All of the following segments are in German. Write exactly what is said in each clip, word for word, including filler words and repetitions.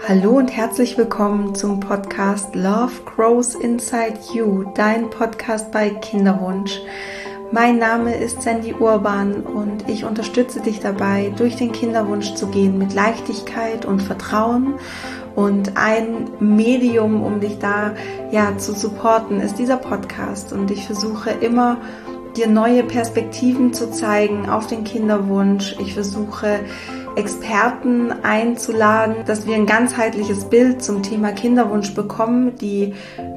Hallo und herzlich willkommen zum Podcast Love Grows Inside You, dein Podcast bei Kinderwunsch. Mein Name ist Sandy Urban und ich unterstütze dich dabei, durch den Kinderwunsch zu gehen mit Leichtigkeit und Vertrauen. Und ein Medium, um dich da ja zu supporten, ist dieser Podcast. Und ich versuche immer, dir neue Perspektiven zu zeigen auf den Kinderwunsch. Ich versuche, Experten einzuladen, dass wir ein ganzheitliches Bild zum Thema Kinderwunsch bekommen. Die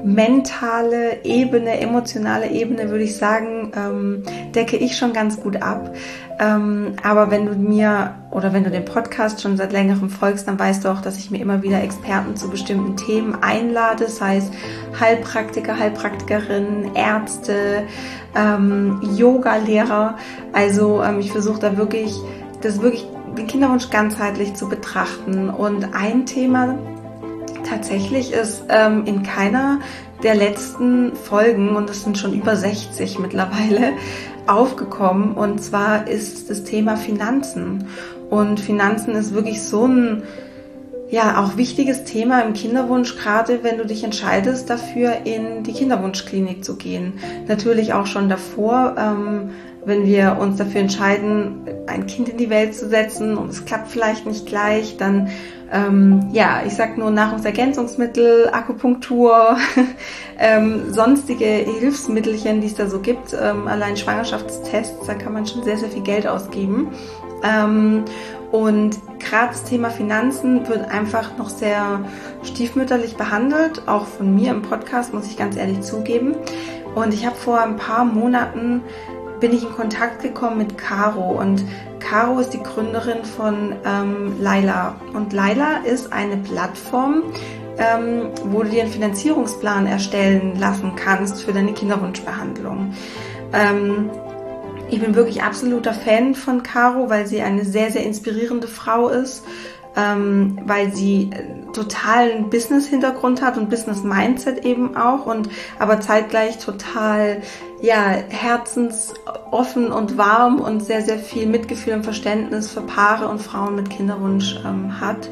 mentale Ebene, emotionale Ebene, würde ich sagen, ähm, decke ich schon ganz gut ab. Ähm, aber wenn du mir oder wenn du den Podcast schon seit längerem folgst, dann weißt du auch, dass ich mir immer wieder Experten zu bestimmten Themen einlade, sei es Heilpraktiker, Heilpraktikerinnen, Ärzte, ähm, Yoga-Lehrer. Also ähm, ich versuche da wirklich, das wirklich den Kinderwunsch ganzheitlich zu betrachten. Und ein Thema tatsächlich ist ähm, in keiner der letzten Folgen, und es sind schon über sechzig mittlerweile, aufgekommen. Und zwar ist das Thema Finanzen. Und Finanzen ist wirklich so ein, ja, auch wichtiges Thema im Kinderwunsch, gerade wenn du dich entscheidest, dafür in die Kinderwunschklinik zu gehen. Natürlich auch schon davor, ähm, wenn wir uns dafür entscheiden, ein Kind in die Welt zu setzen und es klappt vielleicht nicht gleich, dann, ähm, ja, ich sag nur Nahrungsergänzungsmittel, Akupunktur, ähm, sonstige Hilfsmittelchen, die es da so gibt, ähm, allein Schwangerschaftstests, da kann man schon sehr, sehr viel Geld ausgeben. Ähm, und gerade das Thema Finanzen wird einfach noch sehr stiefmütterlich behandelt, auch von mir im Podcast, muss ich ganz ehrlich zugeben. Und ich habe vor ein paar Monaten bin ich in Kontakt gekommen mit Caro, und Caro ist die Gründerin von ähm, Laila, und Laila ist eine Plattform, ähm, wo du dir einen Finanzierungsplan erstellen lassen kannst für deine Kinderwunschbehandlung. Ähm, ich bin wirklich absoluter Fan von Caro, weil sie eine sehr, sehr inspirierende Frau ist, ähm, weil sie totalen Business-Hintergrund hat und Business-Mindset eben auch, und aber zeitgleich total ja herzensoffen und warm und sehr, sehr viel Mitgefühl und Verständnis für Paare und Frauen mit Kinderwunsch ähm, hat.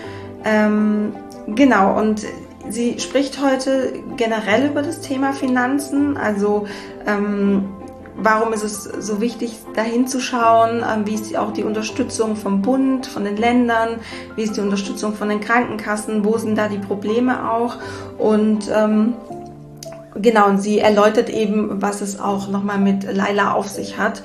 Ähm, genau, und sie spricht heute generell über das Thema Finanzen, also ähm, warum ist es so wichtig, da hinzuschauen? Wie ist auch die Unterstützung vom Bund, von den Ländern? Wie ist die Unterstützung von den Krankenkassen? Wo sind da die Probleme auch? Und ähm, genau, und sie erläutert eben, was es auch nochmal mit Laila auf sich hat.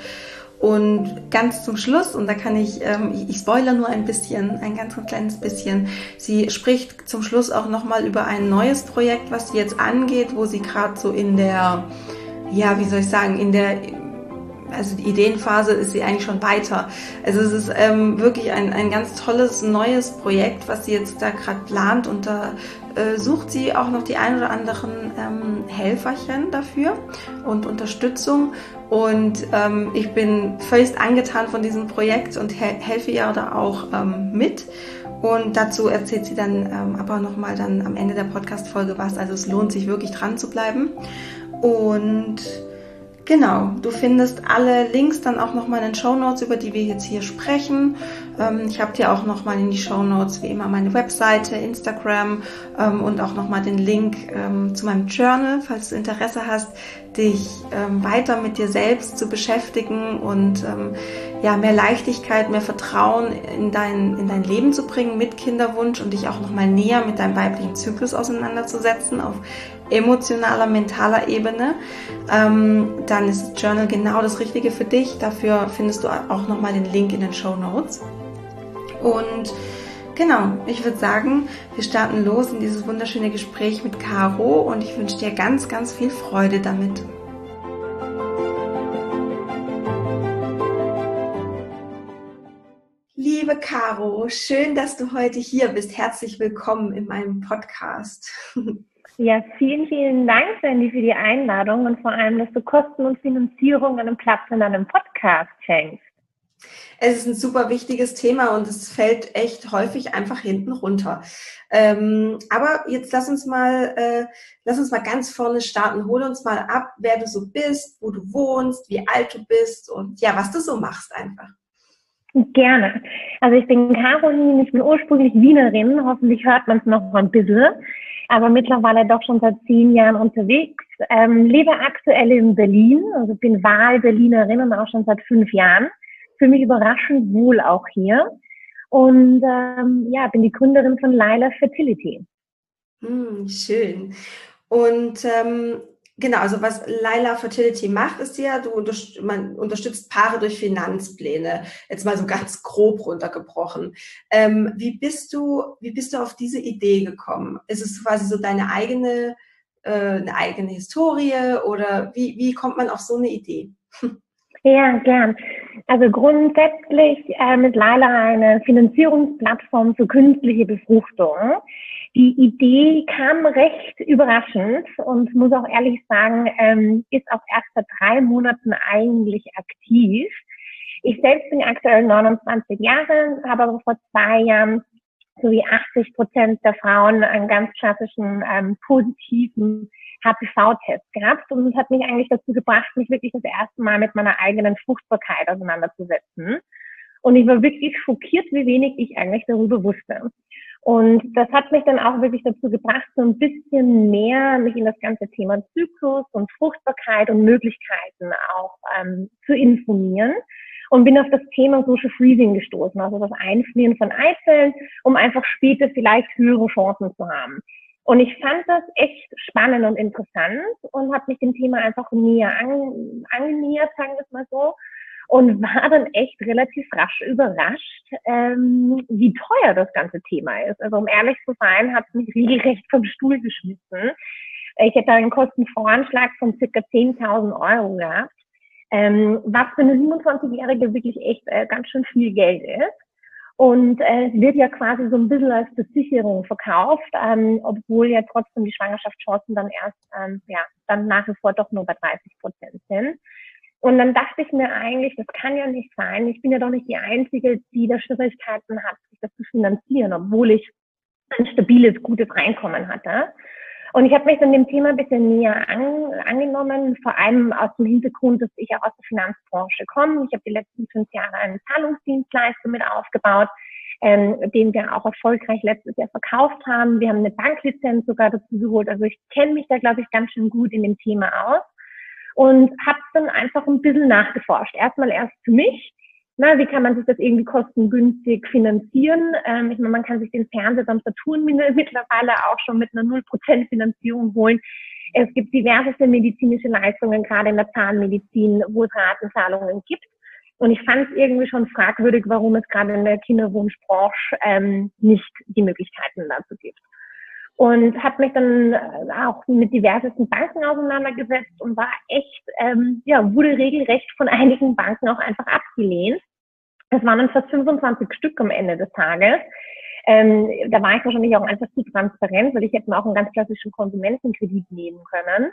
Und ganz zum Schluss, und da kann ich, ähm, ich spoilere nur ein bisschen, ein ganz kleines bisschen, sie spricht zum Schluss auch nochmal über ein neues Projekt, was sie jetzt angeht, wo sie gerade so in der ja, wie soll ich sagen, in der, also die Ideenphase ist sie eigentlich schon weiter. Also es ist ähm, wirklich ein, ein ganz tolles, neues Projekt, was sie jetzt da gerade plant, und da äh, sucht sie auch noch die ein oder anderen ähm, Helferchen dafür und Unterstützung, und ähm, ich bin völlig angetan von diesem Projekt und he- helfe ihr da auch ähm, mit. Und dazu erzählt sie dann ähm, aber nochmal dann am Ende der Podcast-Folge was. Also es lohnt sich wirklich dran zu bleiben. Und genau, du findest alle Links dann auch nochmal in den Shownotes, über die wir jetzt hier sprechen. Ähm, ich habe dir auch nochmal in die Shownotes wie immer meine Webseite, Instagram ähm, und auch nochmal den Link ähm, zu meinem Journal, falls du Interesse hast, dich ähm, weiter mit dir selbst zu beschäftigen und ähm, ja, mehr Leichtigkeit, mehr Vertrauen in dein, in dein Leben zu bringen mit Kinderwunsch und dich auch nochmal näher mit deinem weiblichen Zyklus auseinanderzusetzen auf emotionaler, mentaler Ebene, ähm, dann ist das Journal genau das Richtige für dich. Dafür findest du auch nochmal den Link in den Shownotes. Und genau, ich würde sagen, wir starten los in dieses wunderschöne Gespräch mit Caro, und ich wünsche dir ganz, ganz viel Freude damit. Liebe Caro, schön, dass du heute hier bist. Herzlich willkommen in meinem Podcast. Ja, vielen, vielen Dank, Sandy, für die Einladung und vor allem, dass du Kosten und Finanzierung einen Platz in deinem Podcast schenkst. Es ist ein super wichtiges Thema und es fällt echt häufig einfach hinten runter. Ähm, aber jetzt lass uns mal, äh, lass uns mal ganz vorne starten. Hol uns mal ab, wer du so bist, wo du wohnst, wie alt du bist und ja, was du so machst einfach. Gerne. Also ich bin Caroline, ich bin ursprünglich Wienerin, hoffentlich hört man es noch ein bisschen, aber mittlerweile doch schon seit zehn Jahren unterwegs, ähm, lebe aktuell in Berlin, also bin Wahl-Berlinerin und auch schon seit fünf Jahren, fühle mich überraschend wohl auch hier und ähm, ja, bin die Gründerin von Laila Fertility. Hm, schön. Und ähm, genau, also was Laila Fertility macht, ist ja, du unterst man unterstützt Paare durch Finanzpläne. Jetzt mal so ganz grob runtergebrochen. Ähm, wie bist du, wie bist du auf diese Idee gekommen? Ist es quasi so deine eigene, äh, eine eigene Historie oder wie, wie kommt man auf so eine Idee? Ja, gern. Also grundsätzlich ähm, ist Laila eine Finanzierungsplattform für künstliche Befruchtung. Die Idee kam recht überraschend und muss auch ehrlich sagen, ähm, ist auch erst seit drei Monaten eigentlich aktiv. Ich selbst bin aktuell neunundzwanzig Jahre, habe aber vor zwei Jahren sowie achtzig Prozent der Frauen einen ganz klassischen ähm, positiven H P V-Test gehabt und das hat mich eigentlich dazu gebracht, mich wirklich das erste Mal mit meiner eigenen Fruchtbarkeit auseinanderzusetzen. Und ich war wirklich schockiert, wie wenig ich eigentlich darüber wusste. Und das hat mich dann auch wirklich dazu gebracht, so ein bisschen mehr mich in das ganze Thema Zyklus und Fruchtbarkeit und Möglichkeiten auch ähm, zu informieren. Und bin auf das Thema Social Freezing gestoßen, also das Einfrieren von Eizellen, um einfach später vielleicht höhere Chancen zu haben. Und ich fand das echt spannend und interessant und habe mich dem Thema einfach näher an, angenähert, sagen wir es mal so, und war dann echt relativ rasch überrascht, ähm, wie teuer das ganze Thema ist. Also um ehrlich zu sein, hat es mich regelrecht vom Stuhl geschmissen. Ich hätte einen Kostenvoranschlag von circa zehntausend Euro gehabt, ähm, was für eine siebenundzwanzigjährige wirklich echt äh, ganz schön viel Geld ist. Und äh, es wird ja quasi so ein bisschen als Versicherung verkauft, ähm, obwohl ja trotzdem die Schwangerschaftschancen dann erst, ähm, ja, dann nach wie vor doch nur bei dreißig Prozent sind. Und dann dachte ich mir eigentlich, das kann ja nicht sein. Ich bin ja doch nicht die Einzige, die da Schwierigkeiten hat, sich das zu finanzieren, obwohl ich ein stabiles, gutes Einkommen hatte. Und ich habe mich dann dem Thema ein bisschen näher an, angenommen, vor allem aus dem Hintergrund, dass ich auch aus der Finanzbranche komme. Ich habe die letzten fünf Jahre einen Zahlungsdienstleister mit aufgebaut, ähm, den wir auch erfolgreich letztes Jahr verkauft haben. Wir haben eine Banklizenz sogar dazu geholt. Also ich kenne mich da, glaube ich, ganz schön gut in dem Thema aus und habe dann einfach ein bisschen nachgeforscht. Erstmal erst für mich. Na, wie kann man sich das irgendwie kostengünstig finanzieren? Ähm, ich meine, man kann sich den Fernseher beim Saturn mittlerweile auch schon mit einer null Prozent Finanzierung holen. Es gibt diverse medizinische Leistungen, gerade in der Zahnmedizin, wo es Ratenzahlungen gibt. Und ich fand es irgendwie schon fragwürdig, warum es gerade in der Kinderwunschbranche ähm, nicht die Möglichkeiten dazu gibt. Und habe mich dann auch mit diversesten Banken auseinandergesetzt und war echt, ähm, ja, wurde regelrecht von einigen Banken auch einfach abgelehnt. Es waren dann fast fünfundzwanzig Stück am Ende des Tages. Ähm, da war ich wahrscheinlich auch einfach zu transparent, weil ich hätte mir auch einen ganz klassischen Konsumentenkredit nehmen können.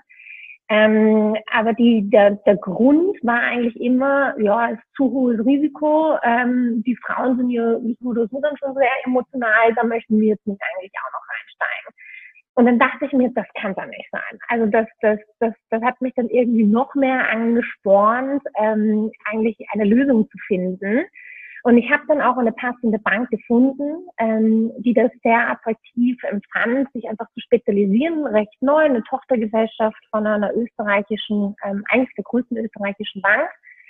Ähm, aber die, der, der Grund war eigentlich immer, ja, es ist zu hohes Risiko. Ähm, die Frauen sind ja nicht so oder so dann schon sehr emotional, da möchten wir jetzt nicht eigentlich auch noch einsteigen. Und dann dachte ich mir, das kann doch nicht sein. Also das, das, das, das hat mich dann irgendwie noch mehr angespornt, ähm, eigentlich eine Lösung zu finden. Und ich habe dann auch eine passende Bank gefunden, ähm, die das sehr attraktiv empfand, sich einfach zu spezialisieren, recht neu, eine Tochtergesellschaft von einer österreichischen, ähm, eigentlich der größten österreichischen Bank.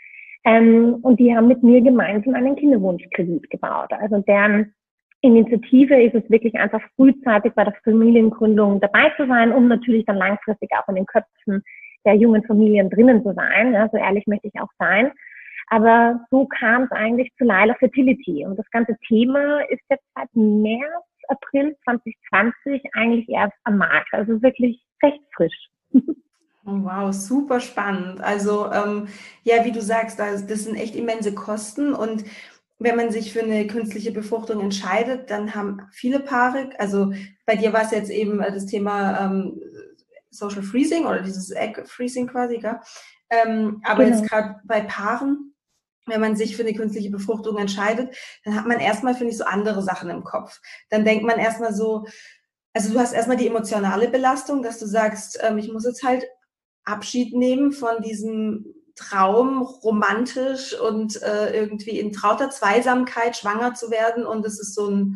Ähm, und die haben mit mir gemeinsam einen Kinderwunschkredit gebaut. Also deren Initiative ist es wirklich einfach frühzeitig bei der Familiengründung dabei zu sein, um natürlich dann langfristig auch in den Köpfen der jungen Familien drinnen zu sein. Ja, so ehrlich möchte ich auch sein. Aber so kam es eigentlich zu Laila Fertility. Und das ganze Thema ist jetzt seit März, April zwanzig zwanzig eigentlich erst am Markt. Also wirklich recht frisch. Wow, super spannend. Also ähm, ja, wie du sagst, das, das sind echt immense Kosten und wenn man sich für eine künstliche Befruchtung entscheidet, dann haben viele Paare, also bei dir war es jetzt eben das Thema ähm, Social Freezing oder dieses Egg Freezing quasi, gell? Ähm, aber Genau. jetzt gerade bei Paaren, wenn man sich für eine künstliche Befruchtung entscheidet, dann hat man erstmal, finde ich, so andere Sachen im Kopf. Dann denkt man erstmal so, also du hast erstmal die emotionale Belastung, dass du sagst, ähm, ich muss jetzt halt Abschied nehmen von diesem Traum, romantisch und äh, irgendwie in trauter Zweisamkeit schwanger zu werden. Und es ist so ein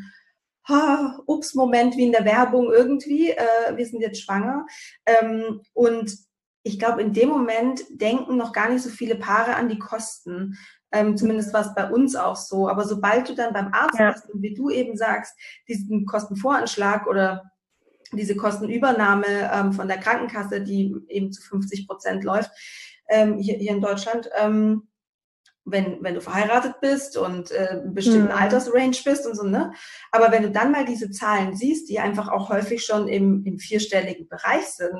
ha, Ups-Moment wie in der Werbung irgendwie. Äh, wir sind jetzt schwanger. Ähm, und ich glaube, in dem Moment denken noch gar nicht so viele Paare an die Kosten. Ähm, zumindest war es bei uns auch so. Aber sobald du dann beim Arzt Ja. bist und wie du eben sagst, diesen Kostenvoranschlag oder diese Kostenübernahme ähm, von der Krankenkasse, die eben zu fünfzig Prozent läuft, ähm, hier, hier in Deutschland, ähm, wenn, wenn du verheiratet bist und äh, in bestimmten Mhm. Altersrange bist und so, ne? Aber wenn du dann mal diese Zahlen siehst, die einfach auch häufig schon im, im vierstelligen Bereich sind,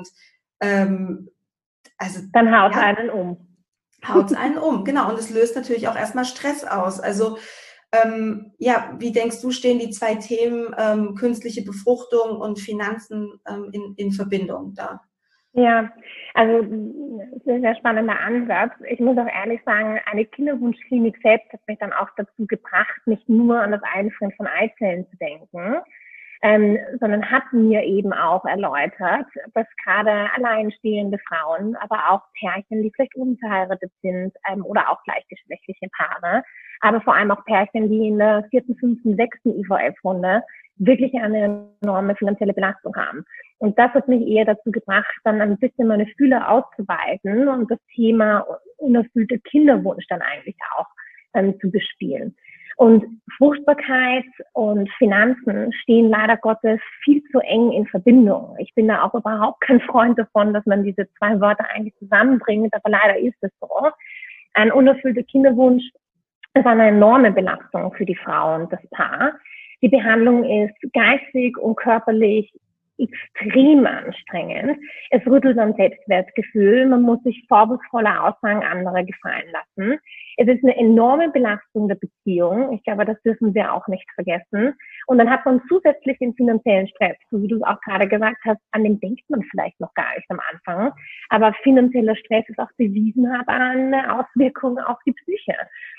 ähm, also Dann haut ja, einen um. haut's einen um, genau. Und es löst natürlich auch erstmal Stress aus. Also ähm, ja, wie denkst du, stehen die zwei Themen ähm, künstliche Befruchtung und Finanzen ähm, in, in Verbindung da? Ja, also das ist ein sehr spannender Ansatz. Ich muss auch ehrlich sagen, eine Kinderwunschklinik selbst hat mich dann auch dazu gebracht, nicht nur an das Einfrieren von Eizellen zu denken, ähm, sondern hat mir eben auch erläutert, dass gerade alleinstehende Frauen, aber auch Pärchen, die vielleicht unverheiratet sind ähm, oder auch gleichgeschlechtliche Paare, aber vor allem auch Pärchen, die in der vierten, fünften, sechsten I V F-Runde wirklich eine enorme finanzielle Belastung haben. Und das hat mich eher dazu gebracht, dann ein bisschen meine Fühler auszuweiten und das Thema unerfüllte Kinderwunsch dann eigentlich auch ähm, zu bespielen. Und Fruchtbarkeit und Finanzen stehen leider Gottes viel zu eng in Verbindung. Ich bin da auch überhaupt kein Freund davon, dass man diese zwei Wörter eigentlich zusammenbringt, aber leider ist es so. Ein unerfüllter Kinderwunsch ist eine enorme Belastung für die Frau und das Paar. Die Behandlung ist geistig und körperlich extrem anstrengend. Es rüttelt am Selbstwertgefühl. Man muss sich vorwurfsvolle Aussagen anderer gefallen lassen. Es ist eine enorme Belastung der Beziehung. Ich glaube, das dürfen wir auch nicht vergessen. Und dann hat man zusätzlich den finanziellen Stress, so wie du es auch gerade gesagt hast, an den denkt man vielleicht noch gar nicht am Anfang. Aber finanzieller Stress ist auch bewiesen, hat eine Auswirkung auf die Psyche.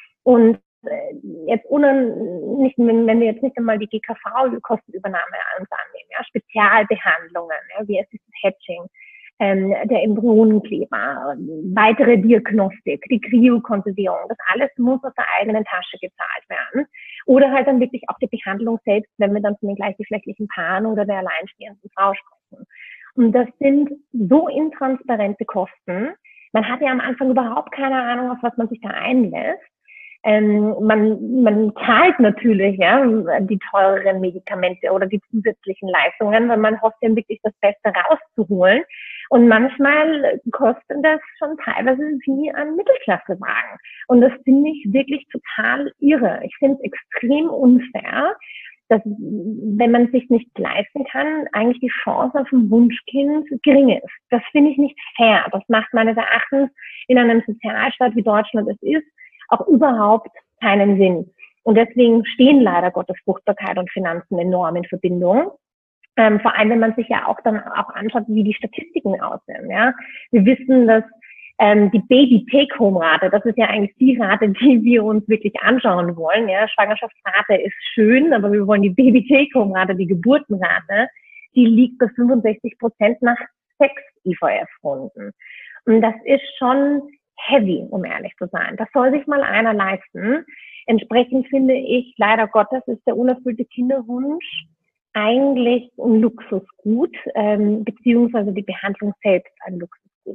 Und jetzt ohne, nicht, wenn wir jetzt nicht einmal die G K V-Kostenübernahme annehmen, ja, Spezialbehandlungen, ja, wie Assisted Hatching, ähm, der Embryonenkleber, weitere Diagnostik, die Kryokonservierung, das alles muss aus der eigenen Tasche gezahlt werden. Oder halt dann wirklich auch die Behandlung selbst, wenn wir dann von den gleichgeschlechtlichen Paaren oder der alleinstehenden Frau sprechen. Und das sind so intransparente Kosten. Man hat ja am Anfang überhaupt keine Ahnung, auf was man sich da einlässt. Ähm, man, man zahlt natürlich ja, die teureren Medikamente oder die zusätzlichen Leistungen, weil man hofft ja wirklich das Beste rauszuholen. Und manchmal kostet das schon teilweise wie ein Mittelklassewagen. Und das finde ich wirklich total irre. Ich finde es extrem unfair, dass, wenn man es sich nicht leisten kann, eigentlich die Chance auf ein Wunschkind gering ist. Das finde ich nicht fair. Das macht meines Erachtens in einem Sozialstaat, wie Deutschland es ist, auch überhaupt keinen Sinn. Und deswegen stehen leider Gottes Fruchtbarkeit und Finanzen enorm in Verbindung. Ähm, vor allem, wenn man sich ja auch dann auch anschaut, wie die Statistiken aussehen. Ja, wir wissen, dass ähm, die Baby-Take-Home-Rate, das ist ja eigentlich die Rate, die wir uns wirklich anschauen wollen. Ja, Schwangerschaftsrate ist schön, aber wir wollen die Baby-Take-Home-Rate, die Geburtenrate, die liegt bei fünfundsechzig Prozent nach sechs I V F-Runden. Und das ist schon heavy, um ehrlich zu sein. Das soll sich mal einer leisten. Entsprechend finde ich, leider Gottes, ist der unerfüllte Kinderwunsch eigentlich ein Luxusgut, ähm, beziehungsweise die Behandlung selbst ein Luxusgut.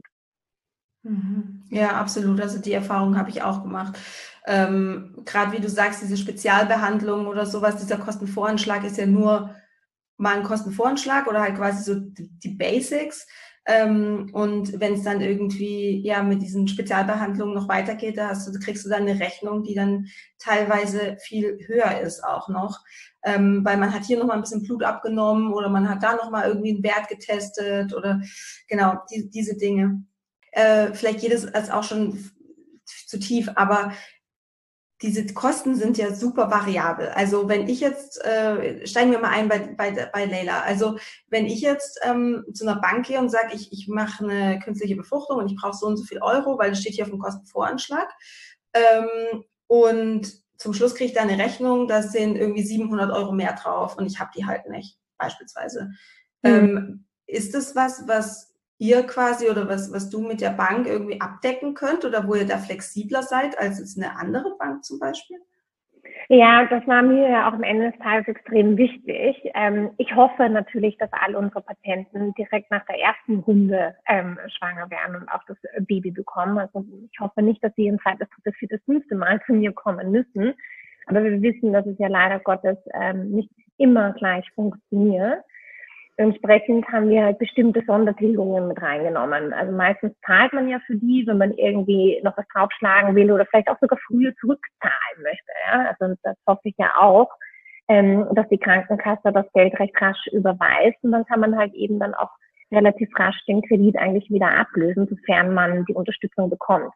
Ja, absolut. Also die Erfahrung habe ich auch gemacht. Ähm, gerade wie du sagst, diese Spezialbehandlung oder sowas, dieser Kostenvoranschlag ist ja nur mal ein Kostenvoranschlag oder halt quasi so die, die Basics. Ähm, und wenn es dann irgendwie ja mit diesen Spezialbehandlungen noch weitergeht, da hast du, kriegst du dann eine Rechnung, die dann teilweise viel höher ist auch noch, ähm, weil man hat hier noch mal ein bisschen Blut abgenommen oder man hat da noch mal irgendwie einen Wert getestet oder genau die, diese Dinge. Äh, vielleicht geht es als auch schon zu tief, aber diese Kosten sind ja super variabel. Also wenn ich jetzt, äh, steigen wir mal ein bei, bei, bei Leila, also wenn ich jetzt ähm, zu einer Bank gehe und sage, ich, ich mache eine künstliche Befruchtung und ich brauche so und so viel Euro, weil das steht hier auf dem Kostenvoranschlag, ähm, und zum Schluss kriege ich da eine Rechnung, da sind irgendwie siebenhundert Euro mehr drauf und ich habe die halt nicht, beispielsweise. Mhm. Ähm, ist das was, was ihr quasi oder was, was du mit der Bank irgendwie abdecken könnt oder wo ihr da flexibler seid als jetzt eine andere Bank zum Beispiel? Ja, das war mir ja auch am Ende des Tages extrem wichtig. Ähm, ich hoffe natürlich, dass alle unsere Patienten direkt nach der ersten Runde ähm, schwanger werden und auch das Baby bekommen. Also ich hoffe nicht, dass sie ein zweites, drittes, viertes, fünfte Mal zu mir kommen müssen. Aber wir wissen, dass es ja leider Gottes ähm, nicht immer gleich funktioniert. Entsprechend haben wir halt bestimmte Sondertilgungen mit reingenommen. Also meistens zahlt man ja für die, wenn man irgendwie noch was draufschlagen will oder vielleicht auch sogar früher zurückzahlen möchte. Ja? Also das hoffe ich ja auch, ähm, dass die Krankenkasse das Geld recht rasch überweist und dann kann man halt eben dann auch relativ rasch den Kredit eigentlich wieder ablösen, sofern man die Unterstützung bekommt.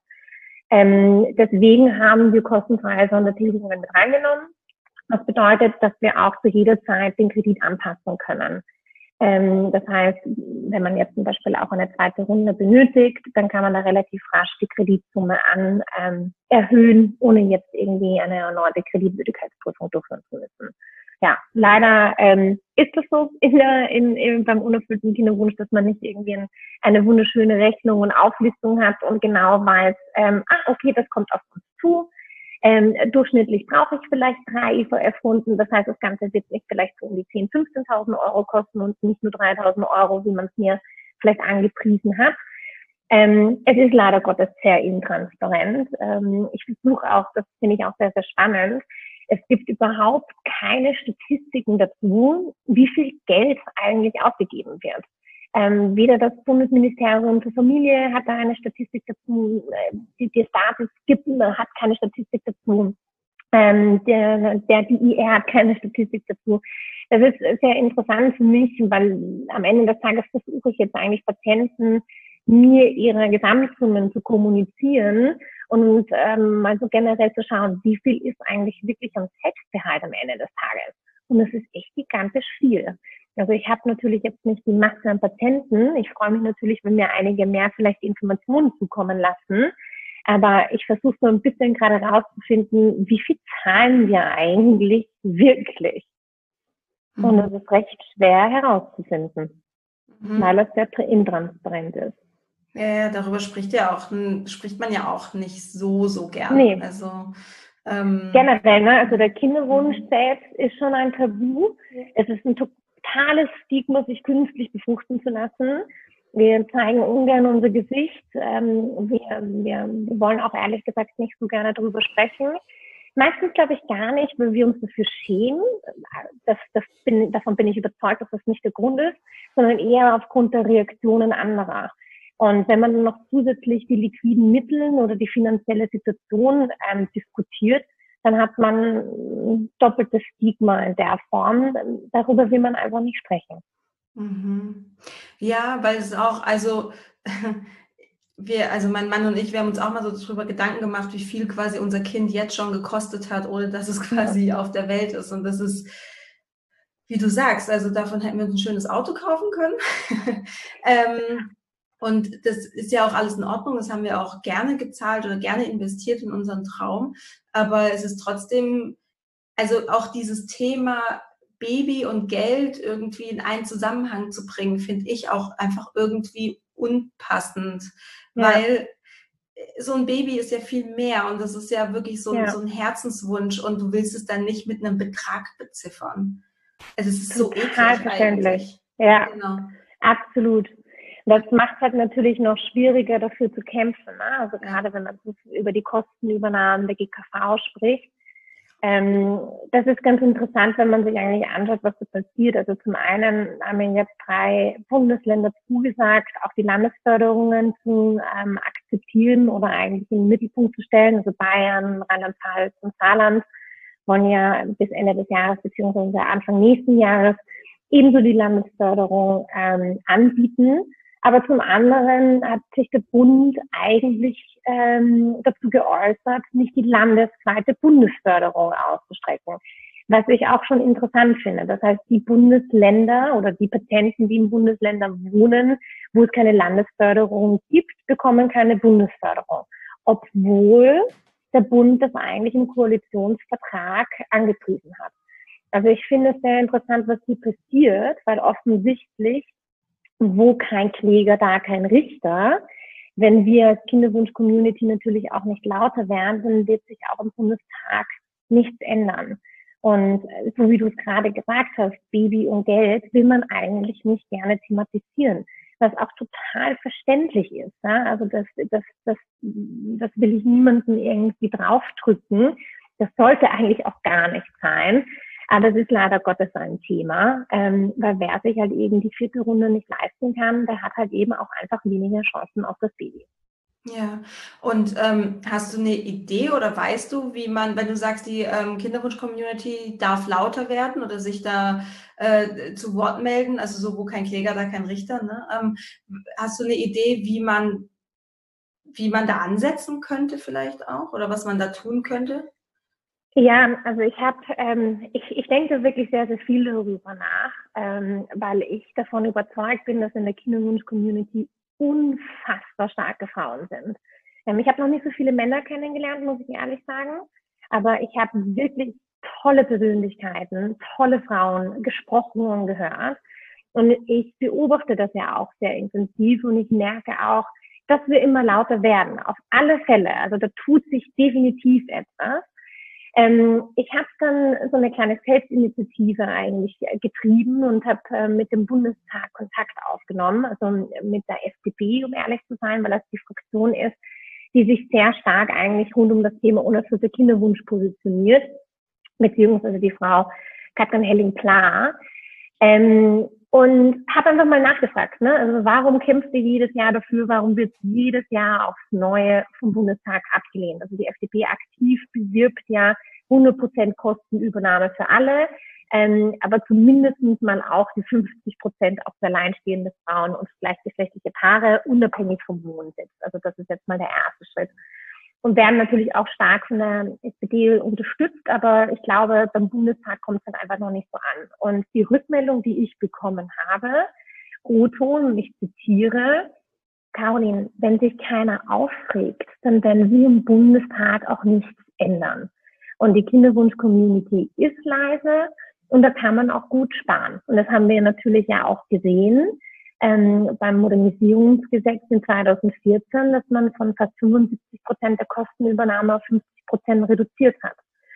Ähm, deswegen haben wir kostenfreie Sondertilgungen mit reingenommen. Das bedeutet, dass wir auch zu jeder Zeit den Kredit anpassen können. Ähm, das heißt, wenn man jetzt zum Beispiel auch eine zweite Runde benötigt, dann kann man da relativ rasch die Kreditsumme an ähm, erhöhen, ohne jetzt irgendwie eine erneute Kreditwürdigkeitsprüfung durchführen zu müssen. Ja, leider ähm, ist es so in der, in, in, beim unerfüllten Kinderwunsch, dass man nicht irgendwie ein, eine wunderschöne Rechnung und Auflistung hat und genau weiß, ähm, ah, okay, das kommt auf uns zu. Ähm, durchschnittlich brauche ich vielleicht drei I V F-Runden. Das heißt, das Ganze wird nicht vielleicht so um die zehntausend, fünfzehntausend Euro kosten und nicht nur dreitausend Euro, wie man es mir vielleicht angepriesen hat. Ähm, es ist leider Gottes sehr intransparent. Ähm, ich versuche auch, das finde ich auch sehr, sehr spannend. Es gibt überhaupt keine Statistiken dazu, wie viel Geld eigentlich ausgegeben wird. Ähm, weder das Bundesministerium für Familie hat da eine Statistik dazu, die, die Status gibt, hat keine Statistik dazu, ähm, der, der D I R hat keine Statistik dazu. Das ist sehr interessant für mich, weil am Ende des Tages versuche ich jetzt eigentlich Patienten, mir ihre Gesamtsummen zu kommunizieren und ähm, mal so generell zu schauen, wie viel ist eigentlich wirklich am Selbstbehalt am Ende des Tages. Und das ist echt gigantisch viel. Also ich habe natürlich jetzt nicht die Masse an Patienten. Ich freue mich natürlich, wenn mir einige mehr vielleicht Informationen zukommen lassen. Aber ich versuche so ein bisschen gerade rauszufinden, wie viel zahlen wir eigentlich wirklich? Mhm. Und das ist recht schwer herauszufinden, mhm. weil es sehr intransparent ist. Ja, ja, darüber spricht ja auch, spricht man ja auch nicht so, so gern. Nee. Also, ähm, generell, ne? Also der Kinderwunsch selbst ist schon ein Tabu. Es ist ein totales Stigma, sich künstlich befruchten zu lassen. Wir zeigen ungern unser Gesicht. Ähm, wir, wir, wir wollen auch ehrlich gesagt nicht so gerne darüber sprechen. Meistens glaube ich gar nicht, weil wir uns dafür schämen. Das, das bin, davon bin ich überzeugt, dass das nicht der Grund ist, sondern eher aufgrund der Reaktionen anderer. Und wenn man noch zusätzlich die liquiden Mittel oder die finanzielle Situation ähm, diskutiert, dann hat man ein doppeltes Stigma in der Form. Darüber will man einfach nicht sprechen. Mhm. Ja, weil es auch, also wir, also mein Mann und ich, wir haben uns auch mal so darüber Gedanken gemacht, wie viel quasi unser Kind jetzt schon gekostet hat, ohne dass es quasi ja. auf der Welt ist. Und das ist, wie du sagst, also davon hätten wir uns ein schönes Auto kaufen können. ähm, und das ist ja auch alles in Ordnung, das haben wir auch gerne gezahlt oder gerne investiert in unseren Traum. Aber es ist trotzdem, also auch dieses Thema Baby und Geld irgendwie in einen Zusammenhang zu bringen, finde ich auch einfach irgendwie unpassend. Ja. Weil so ein Baby ist ja viel mehr und das ist ja wirklich so, ja. so ein Herzenswunsch und du willst es dann nicht mit einem Betrag beziffern. Also es ist so eklig eigentlich. Ja, genau. Absolut. Das macht halt natürlich noch schwieriger, dafür zu kämpfen. Ne? Also ja. gerade wenn man über die Kostenübernahmen der G K V spricht. Ähm, das ist ganz interessant, wenn man sich eigentlich anschaut, was da passiert. Also zum einen haben wir jetzt drei Bundesländer zugesagt, auch die Landesförderungen zu ähm, akzeptieren oder eigentlich in den Mittelpunkt zu stellen. Also Bayern, Rheinland-Pfalz und Saarland wollen ja bis Ende des Jahres beziehungsweise Anfang nächsten Jahres ebenso die Landesförderung ähm, anbieten. Aber zum anderen hat sich der Bund eigentlich ähm, dazu geäußert, nicht die landesweite Bundesförderung auszustrecken, was ich auch schon interessant finde. Das heißt, die Bundesländer oder die Patienten, die in Bundesländern wohnen, wo es keine Landesförderung gibt, bekommen keine Bundesförderung, obwohl der Bund das eigentlich im Koalitionsvertrag angepriesen hat. Also ich finde es sehr interessant, was hier passiert, weil offensichtlich Und wo kein Kläger, da kein Richter. Wenn wir als Kinderwunsch-Community natürlich auch nicht lauter werden, dann wird sich auch im Bundestag nichts ändern. Und so wie du es gerade gesagt hast, Baby und Geld will man eigentlich nicht gerne thematisieren, was auch total verständlich ist. Ja? Also das, das, das, das will ich niemandem irgendwie draufdrücken. Das sollte eigentlich auch gar nicht sein. Aber es ist leider Gottes ein Thema, ähm, weil wer sich halt eben die vierte Runde nicht leisten kann, der hat halt eben auch einfach weniger Chancen auf das Baby. Ja, und ähm, hast du eine Idee oder weißt du, wie man, wenn du sagst, die ähm, Kinderwunsch-Community darf lauter werden oder sich da äh, zu Wort melden, also so, wo kein Kläger, da kein Richter, ne? Ähm, hast du eine Idee, wie man, wie man da ansetzen könnte vielleicht auch oder was man da tun könnte? Ja, also ich habe, ähm, ich, ich denke wirklich sehr, sehr viel darüber nach, ähm, weil ich davon überzeugt bin, dass in der Kinderwunsch-Community unfassbar starke Frauen sind. Ähm, ich habe noch nicht so viele Männer kennengelernt, muss ich ehrlich sagen, aber ich habe wirklich tolle Persönlichkeiten, tolle Frauen gesprochen und gehört. Und ich beobachte das ja auch sehr intensiv und ich merke auch, dass wir immer lauter werden, auf alle Fälle. Also da tut sich definitiv etwas. Ähm, ich habe dann so eine kleine Selbstinitiative eigentlich getrieben und habe äh, mit dem Bundestag Kontakt aufgenommen, also mit der F D P, um ehrlich zu sein, weil das die Fraktion ist, die sich sehr stark eigentlich rund um das Thema unerfüllter Kinderwunsch positioniert, beziehungsweise die Frau Katrin Helling-Pla. Ähm, und habe einfach mal nachgefragt, ne? Also warum kämpft ihr jedes Jahr dafür, warum wird jedes Jahr aufs Neue vom Bundestag abgelehnt? Also die F D P aktiv bewirbt ja hundert Prozent Kostenübernahme für alle, ähm, aber zumindest mal auch die fünfzig Prozent auf alleinstehende Frauen und gleichgeschlechtliche Paare, unabhängig vom Wohnsitz. Also das ist jetzt mal der erste Schritt. Und werden natürlich auch stark von der S P D unterstützt, aber ich glaube, beim Bundestag kommt es dann einfach noch nicht so an. Und die Rückmeldung, die ich bekommen habe, O-Ton, und ich zitiere, Caroline, wenn sich keiner aufregt, dann werden wir im Bundestag auch nichts ändern. Und die Kinderwunsch-Community ist leise und da kann man auch gut sparen. Und das haben wir natürlich ja auch gesehen. Ähm, beim Modernisierungsgesetz in zweitausendvierzehn, dass man von fast fünfundsiebzig Prozent der Kostenübernahme auf fünfzig Prozent reduziert hat.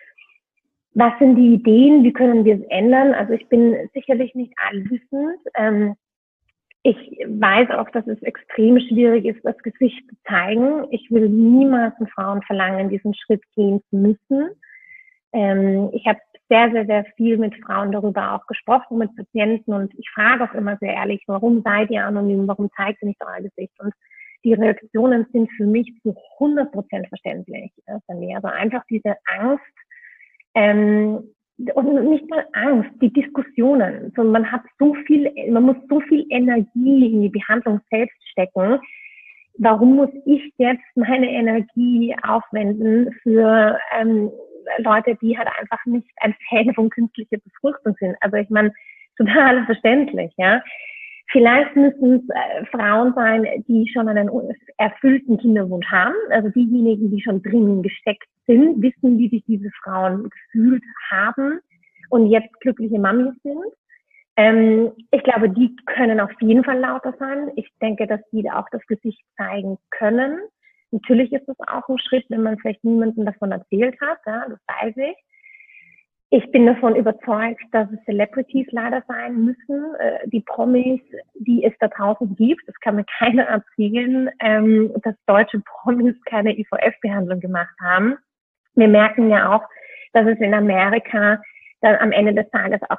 Was sind die Ideen? Wie können wir es ändern? Also ich bin sicherlich nicht allwissend. Ähm, ich weiß auch, dass es extrem schwierig ist, das Gesicht zu zeigen. Ich will niemals von Frauen verlangen, diesen Schritt gehen zu müssen. Ähm, ich habe sehr, sehr, sehr viel mit Frauen darüber auch gesprochen, mit Patienten, und ich frage auch immer sehr ehrlich, warum seid ihr anonym, warum zeigt ihr nicht euer Gesicht? Und die Reaktionen sind für mich zu hundert Prozent verständlich. Also einfach diese Angst, ähm, und nicht mal Angst, die Diskussionen. So, man hat so viel, man muss so viel Energie in die Behandlung selbst stecken. Warum muss ich jetzt meine Energie aufwenden für ähm, Leute, die halt einfach nicht ein Fan von künstlicher Befruchtung sind? Also ich meine, total verständlich, ja. Vielleicht müssen es äh, Frauen sein, die schon einen erfüllten Kinderwunsch haben. Also diejenigen, die schon drinnen gesteckt sind, wissen, wie sich diese Frauen gefühlt haben und jetzt glückliche Mamis sind. Ähm, ich glaube, die können auf jeden Fall lauter sein. Ich denke, dass die auch das Gesicht zeigen können. Natürlich ist es auch ein Schritt, wenn man vielleicht niemandem davon erzählt hat, ja, das weiß ich. Ich bin davon überzeugt, dass es Celebrities leider sein müssen, äh, die Promis, die es da draußen gibt. Das kann mir keiner erzählen, ähm, dass deutsche Promis keine I V F-Behandlung gemacht haben. Wir merken ja auch, dass es in Amerika dann am Ende des Tages auch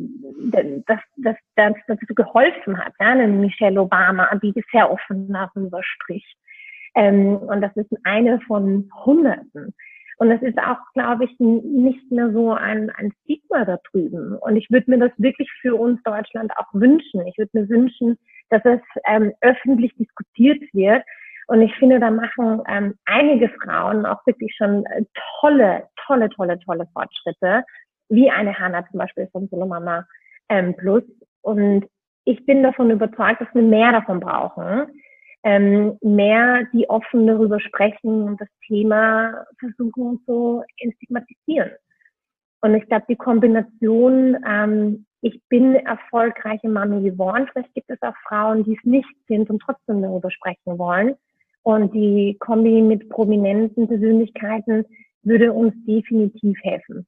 das, das, das, das geholfen hat. Ja? Eine Michelle Obama, die sehr offen darüber spricht. Ähm, und das ist eine von Hunderten. Und es ist auch, glaube ich, nicht mehr so ein, ein Stigma da drüben. Und ich würde mir das wirklich für uns Deutschland auch wünschen. Ich würde mir wünschen, dass es ähm, öffentlich diskutiert wird. Und ich finde, da machen ähm, einige Frauen auch wirklich schon äh, tolle, tolle, tolle, tolle Fortschritte, wie eine Hannah zum Beispiel von Solomama ähm, Plus. Und ich bin davon überzeugt, dass wir mehr davon brauchen. Ähm, mehr, die offen darüber sprechen und das Thema versuchen zu entstigmatisieren. Und ich glaube, die Kombination ähm, ich bin erfolgreiche Mami geworden. Vielleicht gibt es auch Frauen, die es nicht sind und trotzdem darüber sprechen wollen. Und die Kombi mit prominenten Persönlichkeiten würde uns definitiv helfen.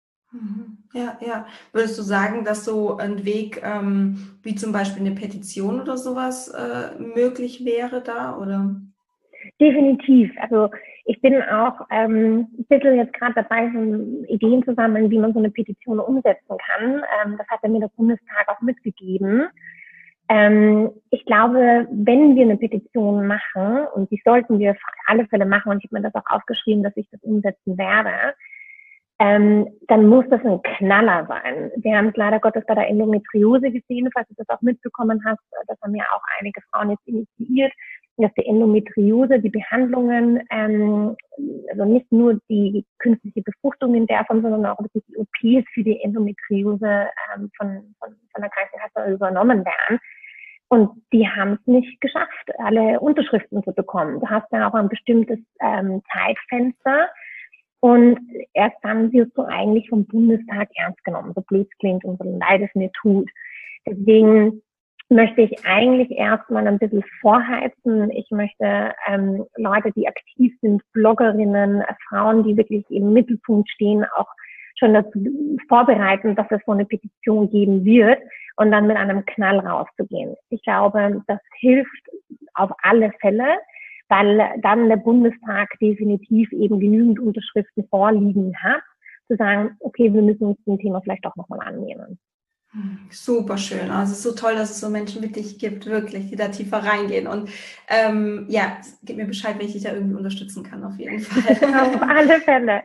Ja, ja. Würdest du sagen, dass so ein Weg ähm, wie zum Beispiel eine Petition oder sowas äh, möglich wäre da, oder? Definitiv. Also ich bin auch ähm, ein bisschen jetzt gerade dabei, so Ideen zu sammeln, wie man so eine Petition umsetzen kann. Ähm, das hat mir der Bundestag auch mitgegeben. Ähm, ich glaube, wenn wir eine Petition machen, und die sollten wir auf alle Fälle machen, und ich habe mir das auch aufgeschrieben, dass ich das umsetzen werde, ähm, dann muss das ein Knaller sein. Wir haben es leider Gottes bei der Endometriose gesehen, falls du das auch mitbekommen hast. Das haben ja auch einige Frauen jetzt initiiert, dass die Endometriose, die Behandlungen, ähm, also nicht nur die künstliche Befruchtung in der Form, sondern auch wirklich die O Ps für die Endometriose ähm, von, von, von der Krankenkasse übernommen werden. Und die haben es nicht geschafft, alle Unterschriften zu bekommen. Du hast dann auch ein bestimmtes ähm, Zeitfenster. Und erst dann wirst du eigentlich vom Bundestag ernst genommen, so blöd es klingt und so leid es mir tut. Deswegen möchte ich eigentlich erstmal ein bisschen vorheizen. Ich möchte ähm, Leute, die aktiv sind, Bloggerinnen, Frauen, die wirklich im Mittelpunkt stehen, auch schon dazu vorbereiten, dass es so eine Petition geben wird und dann mit einem Knall rauszugehen. Ich glaube, das hilft auf alle Fälle, weil dann der Bundestag definitiv eben genügend Unterschriften vorliegen hat, zu sagen, okay, wir müssen uns dem Thema vielleicht doch nochmal annehmen. Super schön. Also es ist so toll, dass es so Menschen wie dich gibt, wirklich, die da tiefer reingehen. Und ähm, ja, gib mir Bescheid, wenn ich dich da irgendwie unterstützen kann, auf jeden Fall. Auf alle Fälle.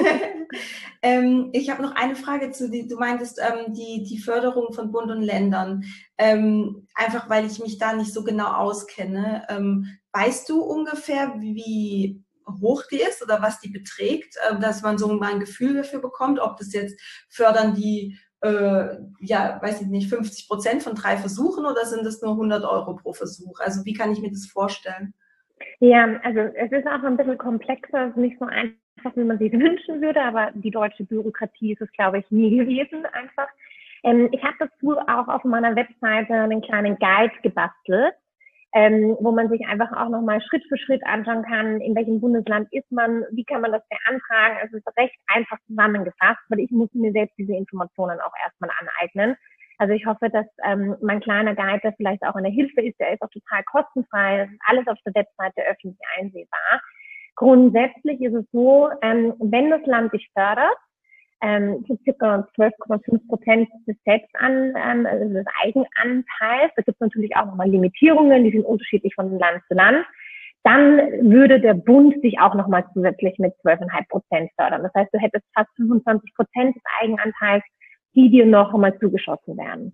ähm, ich habe noch eine Frage zu dir. Du meintest ähm, die, die Förderung von Bund und Ländern. Ähm, einfach, weil ich mich da nicht so genau auskenne. Ähm, weißt du ungefähr, wie, wie hoch die ist oder was die beträgt, äh, dass man so mal ein Gefühl dafür bekommt, ob das jetzt fördern die Äh, ja, weiß ich nicht, fünfzig Prozent von drei Versuchen oder sind es nur hundert Euro pro Versuch? Also wie kann ich mir das vorstellen? Ja, also es ist auch ein bisschen komplexer, es ist nicht so einfach, wie man sich wünschen würde, aber die deutsche Bürokratie ist es, glaube ich, nie gewesen einfach. Ähm, ich habe dazu auch auf meiner Webseite einen kleinen Guide gebastelt, ähm, wo man sich einfach auch nochmal Schritt für Schritt anschauen kann, in welchem Bundesland ist man, wie kann man das beantragen. Es ist recht einfach zusammengefasst, weil ich musste mir selbst diese Informationen auch erstmal aneignen. Also ich hoffe, dass ähm, mein kleiner Guide, der vielleicht auch eine Hilfe ist, der ist auch total kostenfrei, das ist alles auf der Webseite öffentlich einsehbar. Grundsätzlich ist es so, ähm, wenn das Land dich fördert, ähm, so circa zwölf Komma fünf Prozent des Selbstan, ähm, also des Eigenanteils. Da gibt es natürlich auch nochmal Limitierungen, die sind unterschiedlich von Land zu Land. Dann würde der Bund sich auch nochmal zusätzlich mit zwölf Komma fünf Prozent fördern. Das heißt, du hättest fast fünfundzwanzig Prozent des Eigenanteils, die dir noch einmal zugeschossen werden.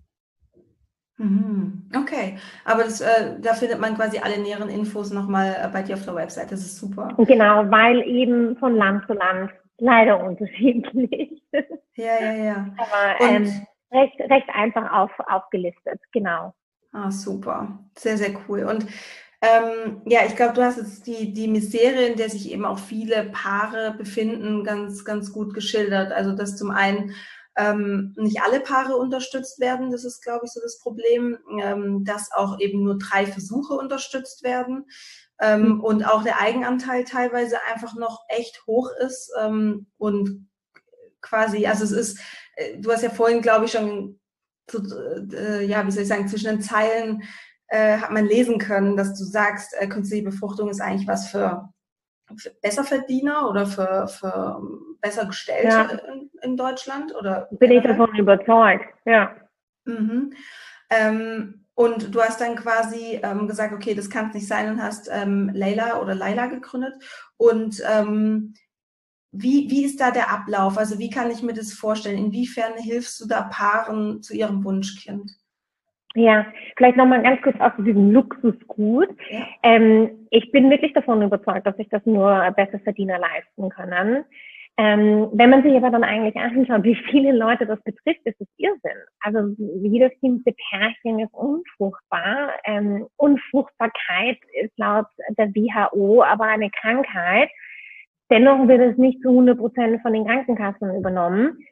Okay, aber das, äh, da findet man quasi alle näheren Infos nochmal äh, bei dir auf der Website. Das ist super. Genau, weil eben von Land zu Land leider unterschiedlich. Ja, ja, ja. Aber Und, ähm, recht, recht einfach auf, aufgelistet, genau. Ah, super. Sehr, sehr cool. Und ähm, ja, ich glaube, du hast jetzt die, die Misere, in der sich eben auch viele Paare befinden, ganz, ganz gut geschildert. Also, dass zum einen ähm, nicht alle Paare unterstützt werden, das ist, glaube ich, so das Problem, ähm, dass auch eben nur drei Versuche unterstützt werden. Ähm, mhm. Und auch der Eigenanteil teilweise einfach noch echt hoch ist ähm, und quasi, also es ist, du hast ja vorhin, glaube ich, schon, so, äh, ja, wie soll ich sagen, zwischen den Zeilen äh, hat man lesen können, dass du sagst, äh, künstliche Befruchtung ist eigentlich was für, für Besserverdiener oder für, für besser Gestellte ja. in, in Deutschland? Oder bin ich davon überzeugt, ja. Mhm. Ähm, und du hast dann quasi ähm, gesagt, okay, das kann es nicht sein und hast ähm, Leila oder Laila gegründet. Und ähm, wie, wie ist da der Ablauf? Also wie kann ich mir das vorstellen? Inwiefern hilfst du da Paaren zu ihrem Wunschkind? Ja, vielleicht nochmal ganz kurz auf diesem Luxusgut. Ja. Ähm, ich bin wirklich davon überzeugt, dass sich das nur Besserverdiener leisten können. Ähm, wenn man sich aber dann eigentlich anschaut, wie viele Leute das betrifft, ist es Irrsinn. Also jedes siebte Pärchen ist unfruchtbar. Ähm, Unfruchtbarkeit ist laut der W H O aber eine Krankheit. Dennoch wird es nicht zu hundert Prozent von den Krankenkassen übernommen.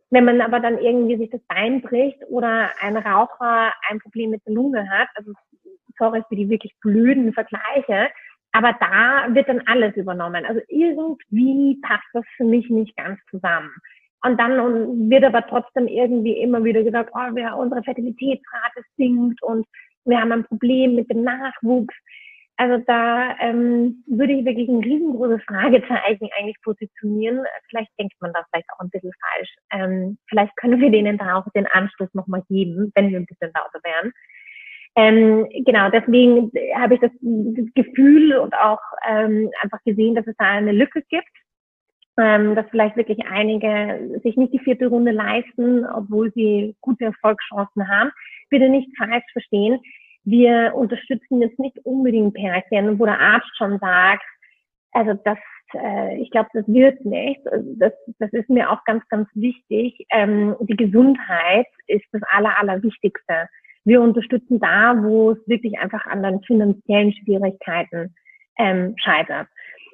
Wenn man aber dann irgendwie sich das Bein bricht oder ein Raucher ein Problem mit der Lunge hat, also sorry für die wirklich blöden Vergleiche, aber da wird dann alles übernommen. Also irgendwie passt das für mich nicht ganz zusammen. Und dann wird aber trotzdem irgendwie immer wieder gesagt, oh, wir, unsere Fertilitätsrate sinkt und wir haben ein Problem mit dem Nachwuchs. Also da ähm, würde ich wirklich ein riesengroßes Fragezeichen eigentlich positionieren. Vielleicht denkt man das vielleicht auch ein bisschen falsch. Ähm, vielleicht können wir denen da auch den Anschluss nochmal geben, wenn wir ein bisschen lauter wären. Ähm, genau, deswegen habe ich das, das Gefühl und auch ähm, einfach gesehen, dass es da eine Lücke gibt, ähm, dass vielleicht wirklich einige sich nicht die vierte Runde leisten, obwohl sie gute Erfolgschancen haben. Bitte nicht falsch verstehen. Wir unterstützen jetzt nicht unbedingt Pärchen, wo der Arzt schon sagt, also das, äh, ich glaube, das wird nicht. Das, das ist mir auch ganz, ganz wichtig. Ähm, die Gesundheit ist das Aller, Allerwichtigste. Wir unterstützen da, wo es wirklich einfach an den finanziellen Schwierigkeiten ähm, scheitert.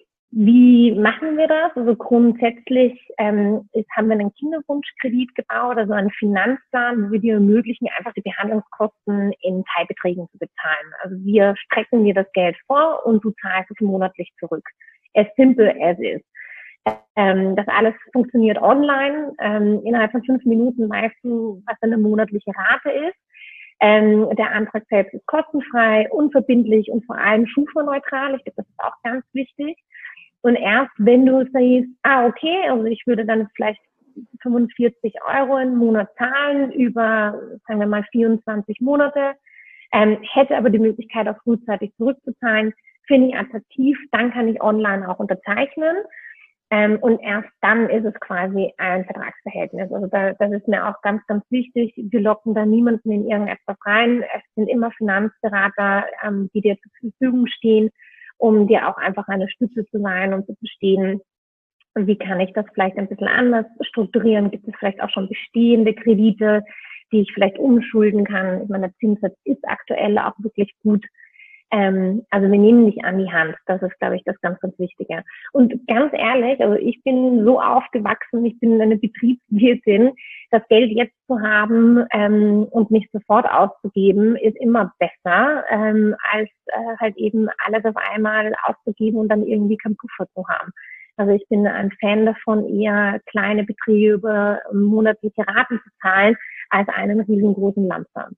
Wie machen wir das? Also grundsätzlich ähm, ist, haben wir einen Kinderwunschkredit gebaut, also einen Finanzplan, wo wir dir ermöglichen, einfach die Behandlungskosten in Teilbeträgen zu bezahlen. Also wir strecken dir das Geld vor und du zahlst es monatlich zurück. As simple as is. Ähm, das alles funktioniert online. Ähm, innerhalb von fünf Minuten weißt du, was eine monatliche Rate ist. Ähm, der Antrag selbst ist kostenfrei, unverbindlich und vor allem schufa-neutral. Ich glaube, das ist auch ganz wichtig. Und erst wenn du siehst, ah, okay, also ich würde dann vielleicht fünfundvierzig Euro im Monat zahlen über, sagen wir mal, vierundzwanzig Monate, ähm, hätte aber die Möglichkeit, auch frühzeitig zurückzuzahlen, finde ich attraktiv, dann kann ich online auch unterzeichnen. Ähm, und erst dann ist es quasi ein Vertragsverhältnis. Also da, das ist mir auch ganz, ganz wichtig. Wir locken da niemanden in irgendetwas rein. Es sind immer Finanzberater, ähm, die dir zur Verfügung stehen, um dir auch einfach eine Stütze zu sein und zu verstehen, wie kann ich das vielleicht ein bisschen anders strukturieren? Gibt es vielleicht auch schon bestehende Kredite, die ich vielleicht umschulden kann? Ich meine, der Zinssatz ist aktuell auch wirklich gut. Ähm, also wir nehmen dich an die Hand. Das ist, glaube ich, das ganz, ganz Wichtige. Und ganz ehrlich, also ich bin so aufgewachsen, ich bin eine Betriebswirtin, das Geld jetzt zu haben ähm, und nicht sofort auszugeben, ist immer besser, ähm, als äh, halt eben alles auf einmal auszugeben und dann irgendwie keinen Puffer zu haben. Also ich bin ein Fan davon, eher kleine Beträge über monatliche Raten zu zahlen, als einen riesengroßen Lump-Sum.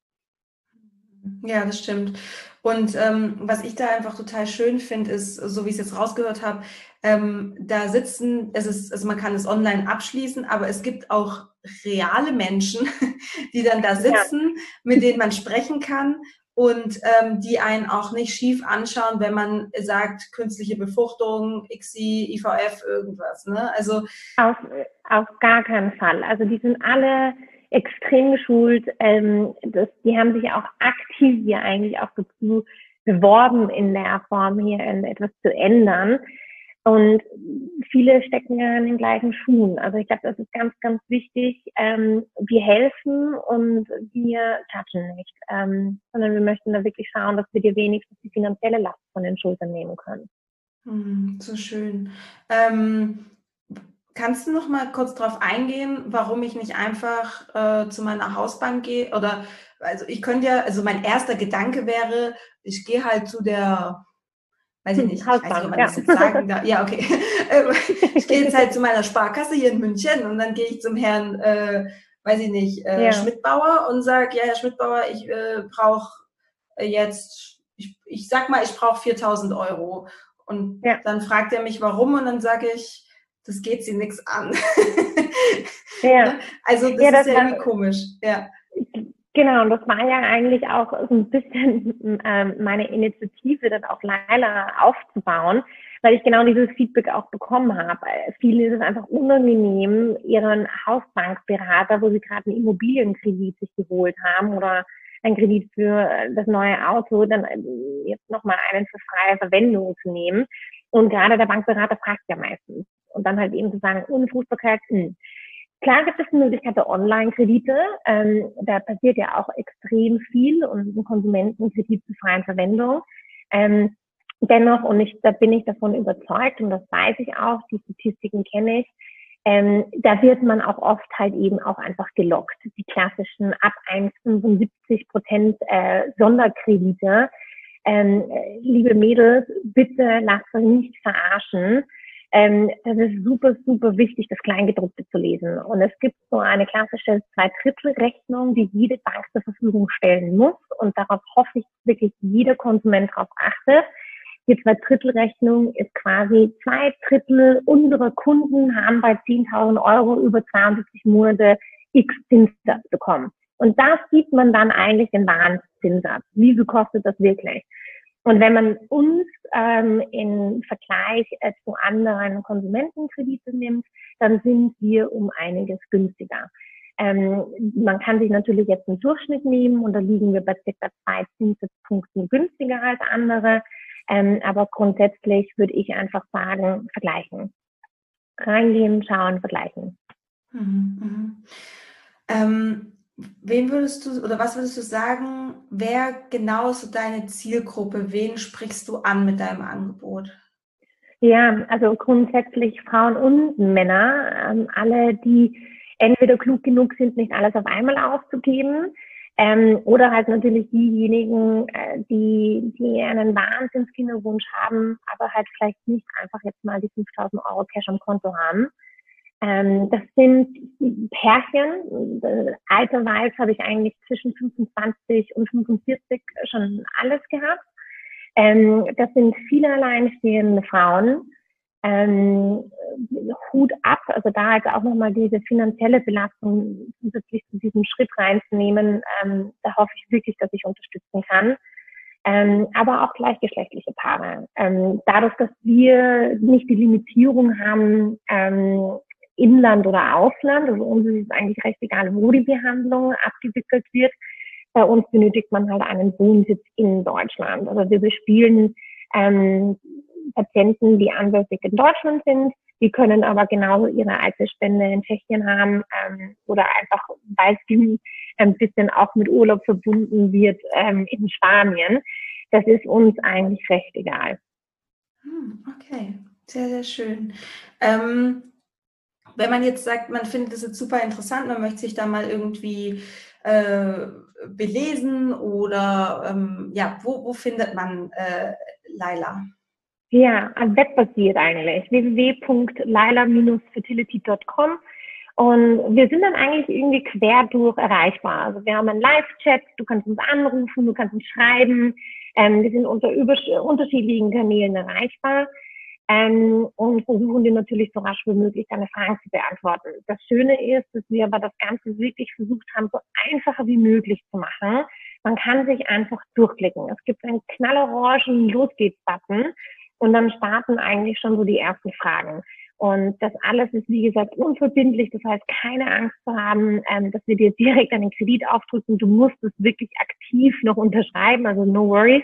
Ja, das stimmt. Und ähm, was ich da einfach total schön finde, ist, so wie ich es jetzt rausgehört habe, ähm, da sitzen, es ist, also man kann es online abschließen, aber es gibt auch reale Menschen, die dann da sitzen, ja, mit denen man sprechen kann und ähm, die einen auch nicht schief anschauen, wenn man sagt, künstliche Befruchtung, I C S I, I V F, irgendwas. Ne? Also auf, auf gar keinen Fall. Also die sind alle extrem geschult. Ähm, das, die haben sich auch aktiv hier eigentlich auch dazu beworben, in der Form hier etwas zu ändern. Und viele stecken ja in den gleichen Schuhen. Also ich glaube, das ist ganz, ganz wichtig. Ähm, wir helfen und wir judgen nicht, ähm, sondern wir möchten da wirklich schauen, dass wir dir wenigstens die finanzielle Last von den Schultern nehmen können. Hm, so schön. Ähm, Kannst du noch mal kurz darauf eingehen, warum ich nicht einfach äh, zu meiner Hausbank gehe? Oder, also ich könnte ja, also mein erster Gedanke wäre, ich gehe halt zu der, weiß ich nicht, ich weiß nicht, ob man das jetzt sagen darf. Ja, okay. Ich gehe jetzt halt zu meiner Sparkasse hier in München und dann gehe ich zum Herrn, äh, weiß ich nicht, äh, ja. Schmidtbauer und sage, ja, Herr Schmidtbauer, ich äh, brauche jetzt, ich, ich sag mal, ich brauche viertausend Euro. Und ja. Dann fragt er mich, warum, und dann sage ich, das geht sie nichts an. Ja. Also das, ja, das ist ja irgendwie komisch. Ja. Genau, und das war ja eigentlich auch so ein bisschen ähm, meine Initiative, dann auch Laila aufzubauen, weil ich genau dieses Feedback auch bekommen habe. Vielen ist es einfach unangenehm, ihren Hausbankberater, wo sie gerade einen Immobilienkredit sich geholt haben oder einen Kredit für das neue Auto, dann jetzt nochmal einen für freie Verwendung zu nehmen. Und gerade der Bankberater fragt ja meistens. Und dann halt eben zu sagen, ohne Fruchtbarkeit, hm. Klar gibt es die Möglichkeit der Online-Kredite. Ähm, da passiert ja auch extrem viel und ein Konsumentenkredit zur freien Verwendung. Ähm, dennoch, und ich, da bin ich davon überzeugt und das weiß ich auch, die Statistiken kenne ich, Ähm, da wird man auch oft halt eben auch einfach gelockt. Die klassischen ab eins Komma fünfundsiebzig Prozent äh, Sonderkredite. Ähm, liebe Mädels, bitte lasst euch nicht verarschen. Ähm, das ist super, super wichtig, das Kleingedruckte zu lesen. Und es gibt so eine klassische Zwei-Drittel-Rechnung, die jede Bank zur Verfügung stellen muss. Und darauf hoffe ich wirklich, jeder Konsument darauf achtet. Die Zwei-Drittel-Rechnung ist quasi zwei Drittel unserer Kunden haben bei zehntausend Euro über zweiundsiebzig Monate X Zinssatz bekommen. Und da sieht man dann eigentlich den wahren Zinssatz. Wie viel kostet das wirklich? Und wenn man uns ähm, im Vergleich äh, zu anderen Konsumentenkredite nimmt, dann sind wir um einiges günstiger. Ähm, man kann sich natürlich jetzt einen Durchschnitt nehmen und da liegen wir bei circa zwei Zinspunkten günstiger als andere. Ähm, aber grundsätzlich würde ich einfach sagen, vergleichen. Reingehen, schauen, vergleichen. Mhm, mhm. Ähm, wen würdest du oder was würdest du sagen, wer genau ist so deine Zielgruppe? Wen sprichst du an mit deinem Angebot? Ja, also grundsätzlich Frauen und Männer, ähm, alle, die entweder klug genug sind, nicht alles auf einmal auszugeben, ähm, oder halt natürlich diejenigen, äh, die, die einen Wahnsinnskinderwunsch haben, aber halt vielleicht nicht einfach jetzt mal die fünftausend Euro Cash am Konto haben. Ähm, das sind Pärchen. Alterweise habe ich eigentlich zwischen fünfundzwanzig und fünfundvierzig schon alles gehabt. Ähm, das sind viele alleinstehende Frauen. Ähm, Hut ab, also da halt auch nochmal diese finanzielle Belastung zusätzlich zu diesem Schritt reinzunehmen. Ähm, da hoffe ich wirklich, dass ich unterstützen kann. Ähm, aber auch gleichgeschlechtliche Paare. Ähm, dadurch, dass wir nicht die Limitierung haben, ähm, Inland oder Ausland, also uns ist es eigentlich recht egal, wo die Behandlung abgewickelt wird. Bei uns benötigt man halt einen Wohnsitz in Deutschland. Also wir bespielen ähm, Patienten, die ansässig in Deutschland sind. Die können aber genauso ihre Eizellspende in Tschechien haben ähm, oder einfach, weil es ein bisschen auch mit Urlaub verbunden wird, ähm, in Spanien. Das ist uns eigentlich recht egal. Hm, okay, sehr, sehr schön. Ähm, wenn man jetzt sagt, man findet es jetzt super interessant, man möchte sich da mal irgendwie äh, belesen oder ähm, ja, wo, wo findet man äh, Laila? Ja, webbasiert eigentlich. w w w punkt laila fertility punkt com. Und wir sind dann eigentlich irgendwie quer durch erreichbar. Also wir haben einen Live-Chat, du kannst uns anrufen, du kannst uns schreiben. Ähm, wir sind unter unterschiedlichen Kanälen erreichbar. Ähm, und versuchen dir natürlich so rasch wie möglich deine Fragen zu beantworten. Das Schöne ist, dass wir aber das Ganze wirklich versucht haben, so einfacher wie möglich zu machen. Man kann sich einfach durchklicken. Es gibt einen knallorangen Los geht's-Button und dann starten eigentlich schon so die ersten Fragen. Und das alles ist, wie gesagt, unverbindlich. Das heißt, keine Angst zu haben, ähm, dass wir dir direkt einen Kredit aufdrücken. Du musst es wirklich aktiv noch unterschreiben, also no worries.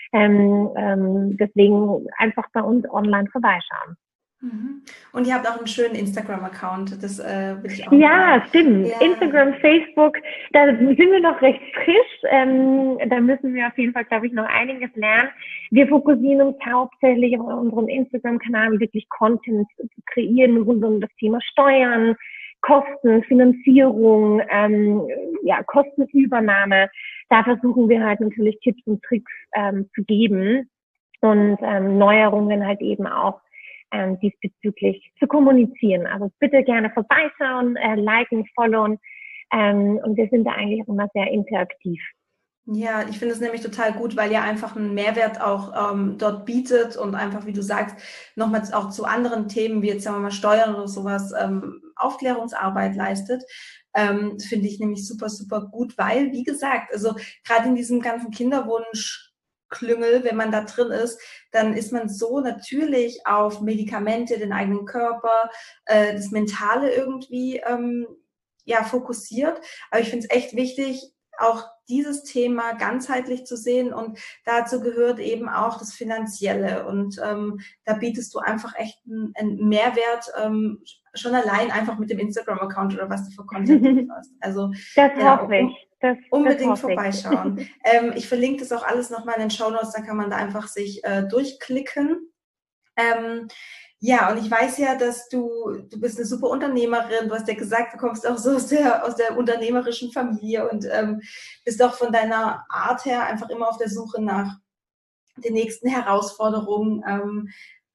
Ähm, ähm, deswegen einfach bei uns online vorbeischauen. Mhm. Und ihr habt auch einen schönen Instagram-Account, das äh, will ich auch Ja, mal. stimmt. Ja. Instagram, Facebook, da sind wir noch recht frisch. Ähm, da müssen wir auf jeden Fall, glaube ich, noch einiges lernen. Wir fokussieren uns hauptsächlich auf unserem Instagram-Kanal, wirklich Content zu kreieren rund um das Thema Steuern, Kosten, Finanzierung, ähm, ja, Kostenübernahme. Da versuchen wir halt natürlich Tipps und Tricks ähm, zu geben und ähm, Neuerungen halt eben auch ähm, diesbezüglich zu kommunizieren. Also bitte gerne vorbeischauen, äh, liken, followen ähm, und wir sind da eigentlich auch immer sehr interaktiv. Ja, ich finde es nämlich total gut, weil ihr einfach einen Mehrwert auch ähm, dort bietet und einfach, wie du sagst, nochmal auch zu anderen Themen, wie jetzt sagen wir mal Steuern oder sowas, ähm, Aufklärungsarbeit leistet. Ähm, das finde ich nämlich super, super gut, weil, wie gesagt, also gerade in diesem ganzen Kinderwunsch-Klüngel, wenn man da drin ist, dann ist man so natürlich auf Medikamente, den eigenen Körper, äh, das Mentale irgendwie ähm, ja, fokussiert. Aber ich finde es echt wichtig, auch dieses Thema ganzheitlich zu sehen und dazu gehört eben auch das Finanzielle und ähm, da bietest du einfach echt einen, einen Mehrwert, ähm, schon allein einfach mit dem Instagram-Account oder was du für Content lieferst. Also das genau, hoffe ich. Das, unbedingt das hoffe vorbeischauen. ich. ähm, ich verlinke das auch alles nochmal in den Shownotes, dann kann man da einfach sich äh, durchklicken. Ähm, Ja, und ich weiß ja, dass du, du bist eine super Unternehmerin. Du hast ja gesagt, du kommst auch so aus der, aus der unternehmerischen Familie und ähm, bist auch von deiner Art her einfach immer auf der Suche nach den nächsten Herausforderungen ähm,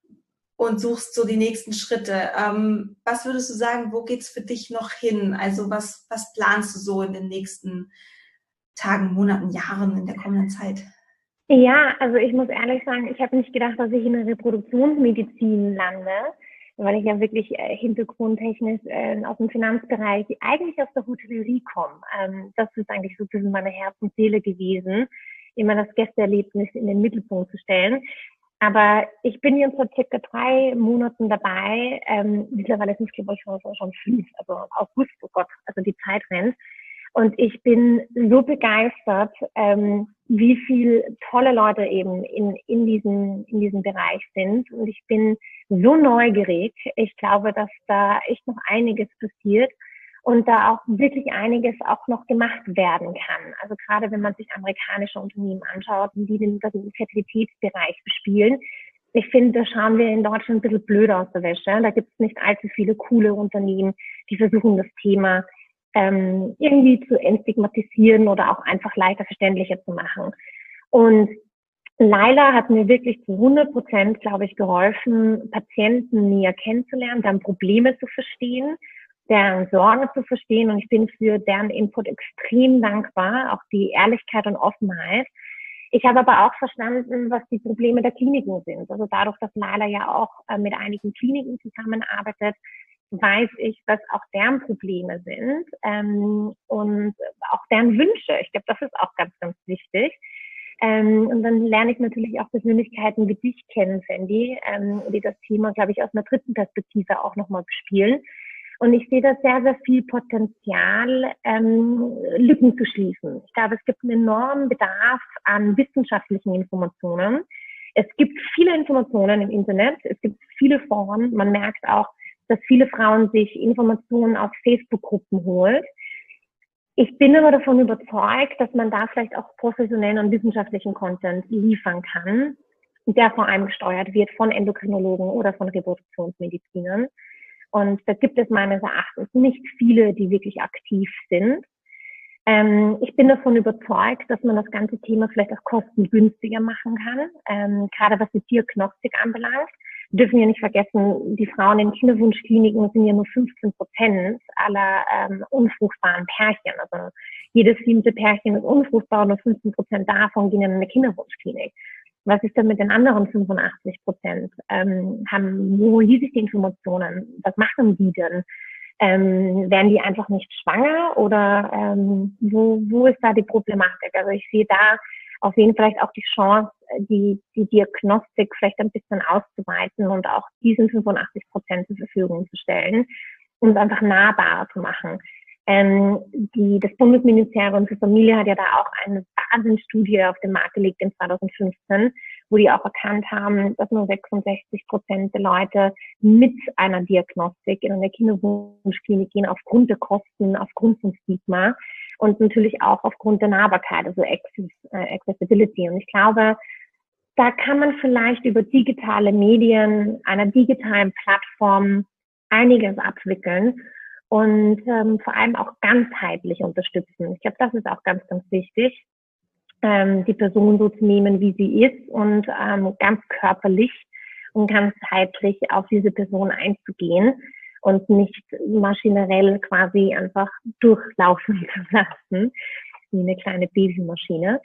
und suchst so die nächsten Schritte. Ähm, was würdest du sagen, wo geht's für dich noch hin? Also was, was planst du so in den nächsten Tagen, Monaten, Jahren in der kommenden Zeit? Ja, also ich muss ehrlich sagen, ich habe nicht gedacht, dass ich in der Reproduktionsmedizin lande, weil ich ja wirklich äh, hintergrundtechnisch äh, aus dem Finanzbereich, eigentlich aus der Hotellerie komme. Ähm, das ist eigentlich so ein bisschen meine Herz und Seele gewesen, immer das Gästeerlebnis in den Mittelpunkt zu stellen. Aber ich bin jetzt seit circa drei Monaten dabei. Ähm, mittlerweile sind es, glaube ich, schon, schon fünf, also August, oh Gott, also die Zeit rennt. Und ich bin so begeistert, ähm, wie viel tolle Leute eben in, in, diesem, in diesem Bereich sind. Und ich bin so neugierig. Ich glaube, dass da echt noch einiges passiert und da auch wirklich einiges auch noch gemacht werden kann. Also gerade wenn man sich amerikanische Unternehmen anschaut, wie die den, den Fertilitätsbereich bespielen. Ich finde, da schauen wir in Deutschland ein bisschen blöd aus der Wäsche. Da gibt es nicht allzu viele coole Unternehmen, die versuchen, das Thema ähm, irgendwie zu entstigmatisieren oder auch einfach leichter verständlicher zu machen. Und Laila hat mir wirklich zu hundert Prozent, glaube ich, geholfen, Patienten näher kennenzulernen, deren Probleme zu verstehen, deren Sorgen zu verstehen. Und ich bin für deren Input extrem dankbar, auch die Ehrlichkeit und Offenheit. Ich habe aber auch verstanden, was die Probleme der Kliniken sind. Also dadurch, dass Laila ja auch äh, mit einigen Kliniken zusammenarbeitet, weiß ich, was auch deren Probleme sind ähm, und auch deren Wünsche. Ich glaube, das ist auch ganz, ganz wichtig. Ähm, und dann lerne ich natürlich auch Persönlichkeiten wie dich kennen, Sandy, ähm, die das Thema, glaube ich, aus einer dritten Perspektive auch nochmal bespielen. Und ich sehe da sehr, sehr viel Potenzial, ähm, Lücken zu schließen. Ich glaube, es gibt einen enormen Bedarf an wissenschaftlichen Informationen. Es gibt viele Informationen im Internet, es gibt viele Foren. Man merkt auch, dass viele Frauen sich Informationen aus Facebook-Gruppen holen. Ich bin aber davon überzeugt, dass man da vielleicht auch professionellen und wissenschaftlichen Content liefern kann, der vor allem gesteuert wird von Endokrinologen oder von Reproduktionsmedizinern. Und da gibt es meines Erachtens nicht viele, die wirklich aktiv sind. Ähm, ich bin davon überzeugt, dass man das ganze Thema vielleicht auch kostengünstiger machen kann, ähm, gerade was die Diagnostik anbelangt. Wir dürfen ja nicht vergessen, die Frauen in Kinderwunschkliniken sind ja nur fünfzehn Prozent aller ähm, unfruchtbaren Pärchen. Also jedes siebte Pärchen ist unfruchtbar und nur fünfzehn Prozent davon gehen in eine Kinderwunschklinik. Was ist denn mit den anderen fünfundachtzig Prozent? Ähm, haben, wo holen die sich die Informationen? Was machen die denn? Ähm, werden die einfach nicht schwanger oder ähm, wo, wo ist da die Problematik? Also ich sehe da auf jeden Fall vielleicht auch die Chance, die, die Diagnostik vielleicht ein bisschen auszuweiten und auch diesen fünfundachtzig Prozent zur Verfügung zu stellen und es einfach nahbarer zu machen. Ähm, die, das Bundesministerium für Familie hat ja da auch eine Wahnsinnsstudie auf den Markt gelegt in zweitausendfünfzehn, wo die auch erkannt haben, dass nur sechsundsechzig Prozent der Leute mit einer Diagnostik in eine Kinderwunschklinik gehen, aufgrund der Kosten, aufgrund von Stigma und natürlich auch aufgrund der Nahbarkeit, also Accessibility. Und ich glaube, da kann man vielleicht über digitale Medien, einer digitalen Plattform einiges abwickeln und ähm, vor allem auch ganzheitlich unterstützen. Ich glaube, das ist auch ganz, ganz wichtig, ähm, die Person so zu nehmen, wie sie ist und ähm, ganz körperlich und ganzheitlich auf diese Person einzugehen und nicht maschinell quasi einfach durchlaufen zu lassen, wie eine kleine Babymaschine.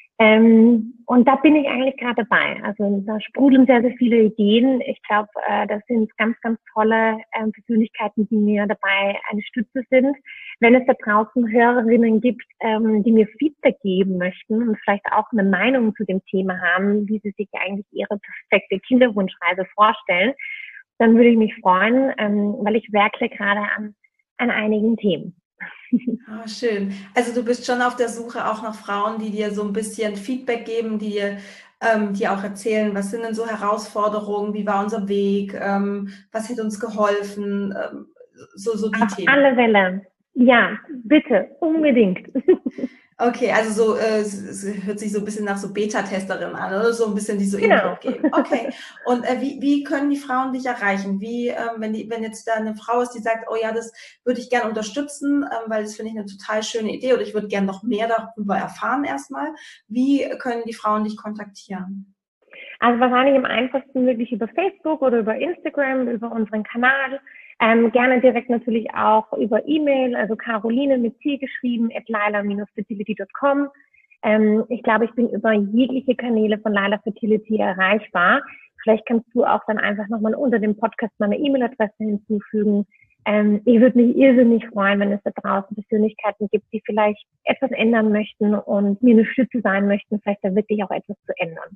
Ähm, und da bin ich eigentlich gerade dabei. Also da sprudeln sehr, sehr viele Ideen. Ich glaube, äh, das sind ganz, ganz tolle äh, Persönlichkeiten, die mir dabei eine Stütze sind. Wenn es da draußen Hörerinnen gibt, ähm, die mir Feedback geben möchten und vielleicht auch eine Meinung zu dem Thema haben, wie sie sich eigentlich ihre perfekte Kinderwunschreise vorstellen, dann würde ich mich freuen, ähm, weil ich werkle gerade an, an einigen Themen. Ah, schön. Also du bist schon auf der Suche auch nach Frauen, die dir so ein bisschen Feedback geben, die dir, ähm, dir auch erzählen, was sind denn so Herausforderungen, wie war unser Weg, ähm, was hat uns geholfen, ähm, so, so die Auf Themen. alle Fälle. Ja, bitte, unbedingt. Okay, also so, äh, es, es hört sich so ein bisschen nach so Beta-Testerin an, oder? So ein bisschen, die so Genau. Input geben. Okay. Und äh, wie, wie können die Frauen dich erreichen? Wie, ähm, wenn die, wenn jetzt da eine Frau ist, die sagt, oh ja, das würde ich gerne unterstützen, ähm, weil das finde ich eine total schöne Idee oder ich würde gerne noch mehr darüber erfahren erstmal. Wie können die Frauen dich kontaktieren? Also wahrscheinlich am einfachsten wirklich über Facebook oder über Instagram, über unseren Kanal. Ähm, gerne direkt natürlich auch über E-Mail, also Caroline mit C geschrieben, at laila dash fertility dot com. Ähm, ich glaube, ich bin über jegliche Kanäle von Laila Fertility erreichbar. Vielleicht kannst du auch dann einfach nochmal unter dem Podcast meine E-Mail-Adresse hinzufügen. Ähm, ich würde mich irrsinnig freuen, wenn es da draußen Persönlichkeiten gibt, die vielleicht etwas ändern möchten und mir eine Stütze sein möchten, vielleicht da wirklich auch etwas zu ändern.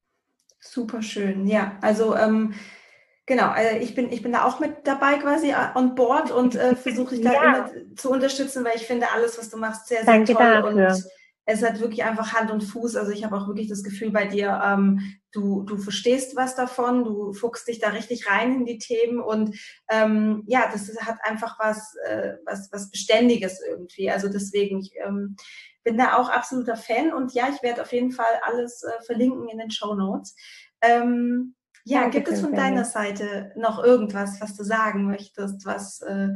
Super schön, ja. Also ähm, genau, also ich bin ich bin da auch mit dabei quasi on board und äh, versuche dich da Ja. immer zu unterstützen, weil ich finde alles, was du machst, sehr, sehr Danke toll dafür. und es hat wirklich einfach Hand und Fuß. Also ich habe auch wirklich das Gefühl bei dir, ähm, du du verstehst was davon, du fuchst dich da richtig rein in die Themen und ähm, ja, das hat einfach was äh, was was Beständiges irgendwie. Also deswegen ich ähm, bin da auch absoluter Fan und ja, ich werde auf jeden Fall alles äh, verlinken in den Shownotes. Ähm, ja, Danke gibt es schön, von Sandy. deiner Seite noch irgendwas, was du sagen möchtest, was äh,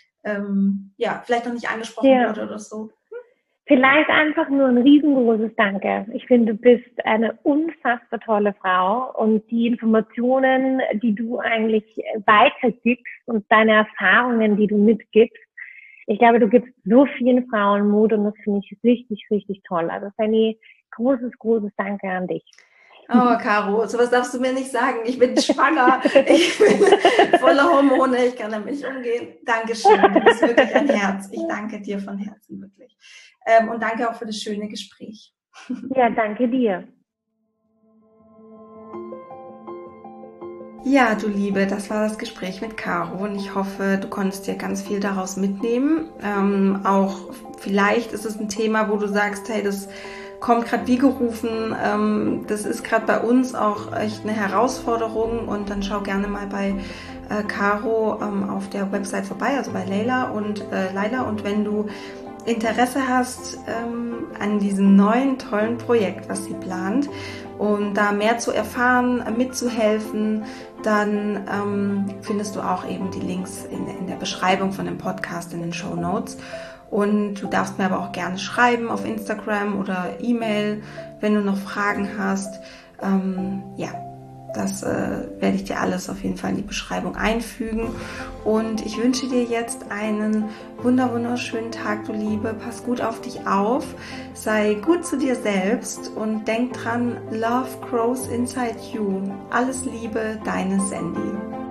ähm, ja vielleicht noch nicht angesprochen Ja. wurde oder so? Vielleicht einfach nur ein riesengroßes Danke. Ich finde, du bist eine unfassbar tolle Frau und die Informationen, die du eigentlich weitergibst und deine Erfahrungen, die du mitgibst, ich glaube, du gibst so vielen Frauen Mut und das finde ich richtig, richtig toll. Also Fanny, großes, großes Danke an dich. Oh, Caro, sowas darfst du mir nicht sagen. Ich bin schwanger, ich bin voller Hormone, ich kann damit nicht umgehen. Dankeschön, du bist wirklich ein Herz. Ich danke dir von Herzen, wirklich. Ähm, und danke auch für das schöne Gespräch. Ja, danke dir. Ja, du Liebe, das war das Gespräch mit Caro und ich hoffe, du konntest dir ganz viel daraus mitnehmen. Ähm, auch vielleicht ist es ein Thema, wo du sagst, hey, das kommt gerade wie gerufen, ähm, das ist gerade bei uns auch echt eine Herausforderung und dann schau gerne mal bei äh, Caro ähm, auf der Website vorbei, also bei Leila und äh, Laila und wenn du Interesse hast ähm, an diesem neuen tollen Projekt, was sie plant, und da mehr zu erfahren, mitzuhelfen, dann ähm, findest du auch eben die Links in, in der Beschreibung von dem Podcast, in den Shownotes. Und du darfst mir aber auch gerne schreiben auf Instagram oder E-Mail, wenn du noch Fragen hast. Ähm, ja, das äh, werde ich dir alles auf jeden Fall in die Beschreibung einfügen. Und ich wünsche dir jetzt einen wunder wunderschönen Tag, du Liebe. Pass gut auf dich auf, sei gut zu dir selbst und denk dran, Love grows inside you. Alles Liebe, deine Sandy.